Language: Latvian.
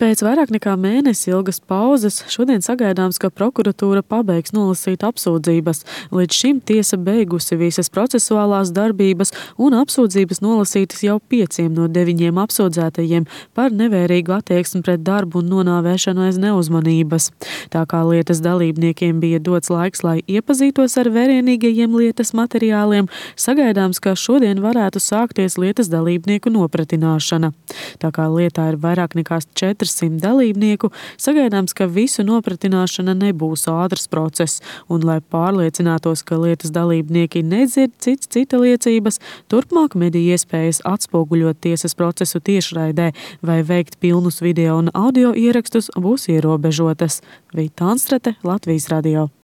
Pēc vairāk nekā mēnesi ilgas pauzes šodien sagaidāms, ka prokuratūra pabeigs nolasīt apsūdzības. Līdz šim tiesa beigusi visas procesuālās darbības un apsūdzības nolasītas jau 5 no 9 apsūdzētajiem par nevērīgu attieksmi pret darbu un nonāvēšanu aiz neuzmanības. Tā kā lietas dalībniekiem bija dots laiks, lai iepazītos ar vērienīgajiem lietas materiāliem, sagaidāms, ka šodien varētu sākties lietas dalībnieku nopratināšana. Tā kā lietā ir vairāk nekā 400 dalībnieku, sagaidāms, ka visu nopratināšana nebūs ātrs process, un, lai pārliecinātos, ka lietas dalībnieki nedzird cita liecības, turpmāk mediju iespējas atspoguļot tiesas procesu tiešraidē vai veikt pilnus video un audio ierakstus būs ierobežotas. Vita Anstrate, Latvijas radio.